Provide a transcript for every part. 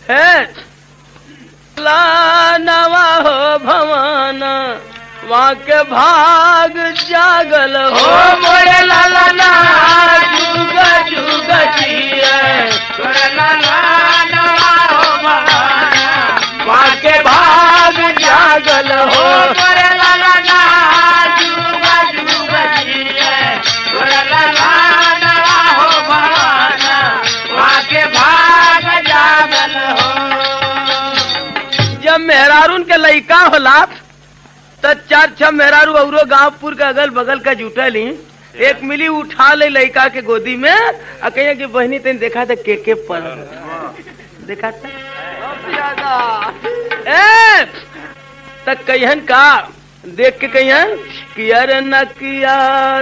है नवा हो भवाना वहाँ के भाग जागल हो मोरे लाला ना जुग जुग जिए मोरे लाला नवा हो भवाना वहाँ के भाग जागल हो मोरे लाला ना जुग जुग जिए मोरे लाला नवा हो भवाना वहाँ के भाग जागल हो। जब मेहरारून के लइका होला तो 4-6 मेहरारू औरो गांवपुर के अगल बगल का जुटा ली एक मिली उठा ले लइका के गोदी में और कहिए कि बहनी तेन देखा था के पड़ देखा था तक कहियन का देख के कहियन कि अरे न किया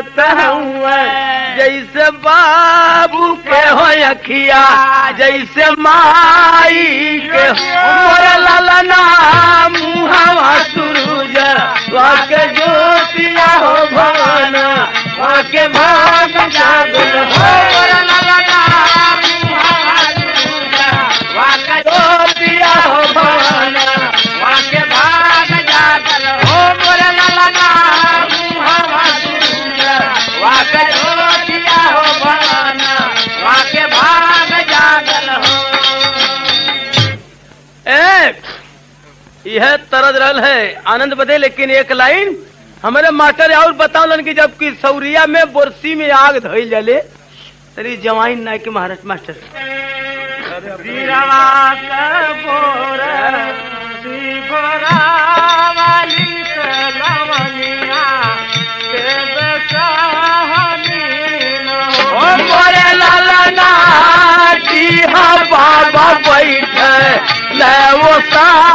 जैसे बाबू के हो अखिया जैसे माई के मोरे लाला ना मुहावा सुरूज वाके ज्योतिया हो भवाना वाके भाग जागल हो मोरे लाला ना मुहावा सुरूज वाके ज्योतिया हो भवाना वाके भाग जागल हो मोरे लाला ना मुहावा सुरूज वाके ज्योतिया हो भवाना वाके भाग जागल हो। यह तरद रहल है आनंद बदे। लेकिन एक लाइन हमारे मास्टर और बतावलन कि जबकि सौरिया में बोरसी में आग धइल जाले तरी जवाइन ना के महाराष्ट्र मास्टर मोरे लाला ना बाबा बैठे ले वो सा